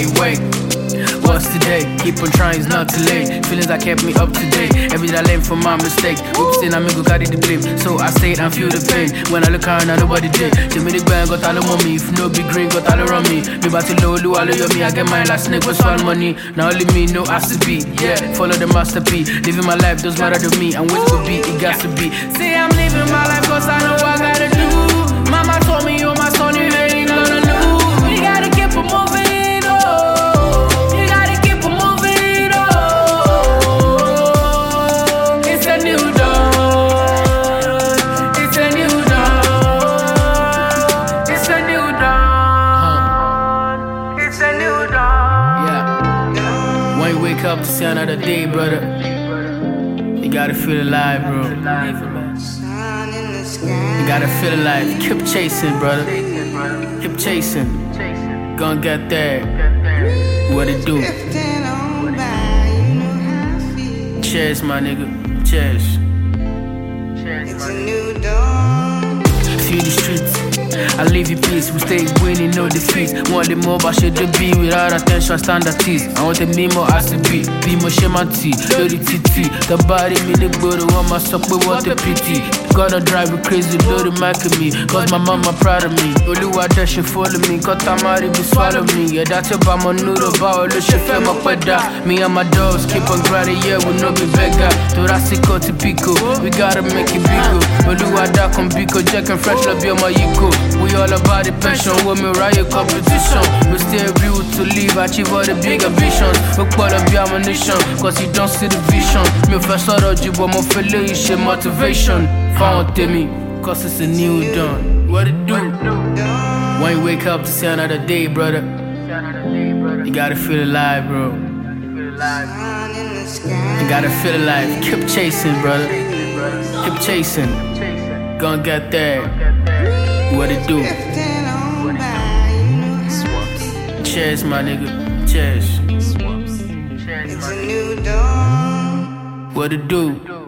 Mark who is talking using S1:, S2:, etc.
S1: wait. What's today? Keep on trying, it's not too late. Feelings that kept me up to date. Every day I learn from my mistakes. Oops, then I'm gonna carry the blame. So I stayed and feel the pain. When I look around, I nobody did. Jimmy the band got all on me. If no big green, got all around me. Me about to low, all of me. I get mine like snake with swallow money. Now only me, no has to be. Yeah, follow the masterpiece. Living my life doesn't matter to me. And what's to be, it got to be. Say I'm living my life cause I know what I gotta do. Mama told me, oh my son, you ain't gonna lose. We gotta keep on moving. Wake up to see another day, brother. You gotta feel alive, bro. You gotta feel alive. Keep chasing, brother. Keep chasing. Gonna get there. What it do? Cheers, my nigga. Cheers.
S2: It's a new dawn.
S1: Feel the streets. I live in peace, we stay winning, no defeats. Want the more, but should be without attention, standard teeth. I want the more as to be more shamanti, dirty TT. The body, me, the body, want my suck, but what a pity. Gotta drive me crazy, blow the mic at me. Cause my mama proud of me. Only what that she follow me, cause Tamari be swallow me. Yeah, that's about my noodle, bow, look, she feel my queda. Me and my dogs keep on grinding, yeah, we no be beggar. Thoracico to Pico, we gotta make it bigger. Only what that come Pico, Jack and fresh, love you, my Yiko. We all about the passion, with me riot competition. We stay real to live, achieve all the big ambitions. We call up your ammunition, cause you don't see the vision. Me first saw the job, but my feeling is shit motivation. Found me, cause it's a new dawn. What it do? When you wake up to see another day, brother, you gotta feel alive, bro. You gotta feel alive. Keep chasing, brother. Keep chasing. Gonna get there. What it do? Cheers, my nigga. Cheers.
S2: It's a new dawn.
S1: What it do?